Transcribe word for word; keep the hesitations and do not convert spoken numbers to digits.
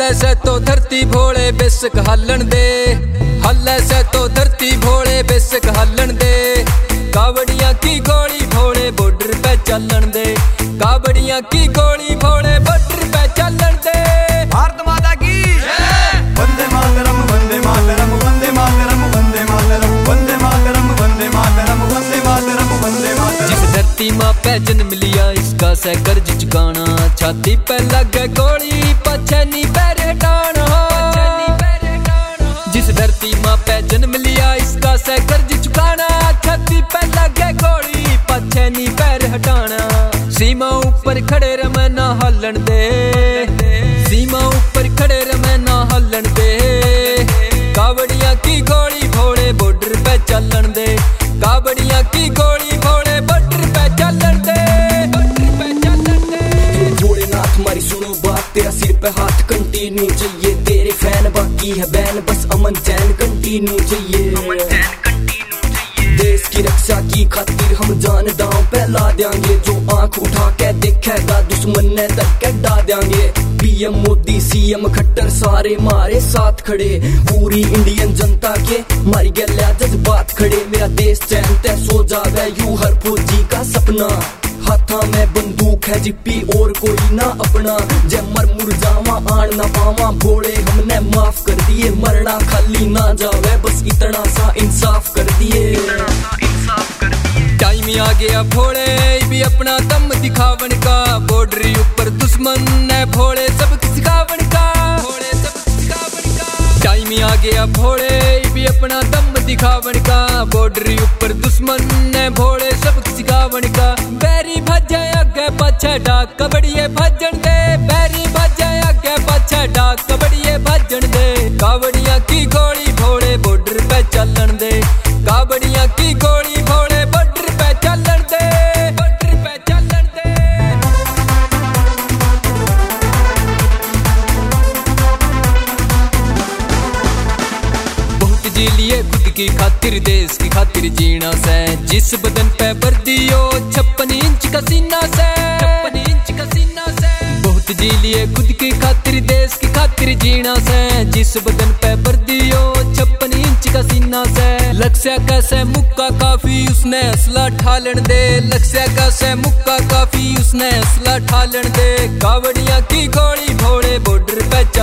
हल्ले से तो धरती भोले बेशक हलन दे, हल्ले से तो धरती भोले बेशक हलन दे। कावड़ियां की गोली भोले बॉर्डर पे चलन दे, कावड़ियां की गोली भोले बॉर्डर पे चलन दे। भारत माता की वंदे मातरम वंदे मातरम वंदे मातरम वंदे मातरम वंदे मातरम वंदे मातरम वंदे मातरम वंदे मातरम। जिस धरती माँ पे जन्म लिया इसका से कर्ज चुकाना, छाती पे लगे गोली पछे नी पैर हटाना। जिस धरती माँ पे जन्म लिया इसका से कर्ज चुकाना, छाती पे लगे गोली पछे नी पैर हटाना। सीमा ऊपर खड़े रमे ना हलन दे, सीमा ऊपर खड़े रमे ना हलन दे। कावड़ियां की गोली भोले बॉर्डर पे चलन दे, कावड़ियां की गोली भोले बॉर्डर पे चलन दे, बॉर्डर पे चलन दे। भोलेनाथ हमारी सुनो बात, तेरा सिर पे हाथ कंटिन्यू चाहिए। तेरे फैन बाकी है बैन, बस अमन चैन कंटिन्यू चाहिए। देश की रक्षा की खातिर हम जान दांव पे ला देंगे, जो आंख उठा के देखेगा दुश्मन ने धक्के डा देंगे। पीएम मोदी सीएम खट्टर सारे मारे साथ खड़े, पूरी इंडियन जनता के मारी गया जज्बात खड़े। मेरा देश चैन ते सो जावे यूं हर फौजी का सपना, हाथा में बंदूक है जिप्पी और कोई ना अपना। जय मर मुर जावा आन ना पावा, भोले हमने माफ कर दिए। मरना खाली ना जावे बस इतना सा इंसाफ कर दिए। टाइम आ गया भोले भी अपना दम दिखावन का, बॉर्डर ऊपर दुश्मन है भोले सबक सिखावन का, भोले सबक सिखावन का। टाइम आ गया भोले भी अपना दम दिखावन का, बॉर्डर ऊपर दुश्मन है भोले सबक सिखावन का। बैरी भजे आगे पाछे डाक कबड़िए भजन दे, बैरी भजे आगे पाछे डाक कबड़िए भजन दे। कावड़ियां की गोली भोले बॉर्डर पे चलन दे, कावड़ियां की गोली भोले बॉर्डर पे चलन दे, बॉर्डर पे चलन दे। बहुत जी लिए खुद की खातिर देश की खातिर जीना से, जिस बदन पे वर्दियो छप्पन इंच का सीना से, छप्पन इंच का सीना से। बहुत जी लिए खुद की खातिर देश की खातिर जीना से, जिस बदन पे वर्दियो छप्पन इंच का सीना से। लक्ष्य कैसे मुक्का काफी उसने असला ठालन दे, लक्ष्य कैसे मुक्का काफी उसने असला ठालन दे। कावड़ियां की गोली भोले बॉर्डर पे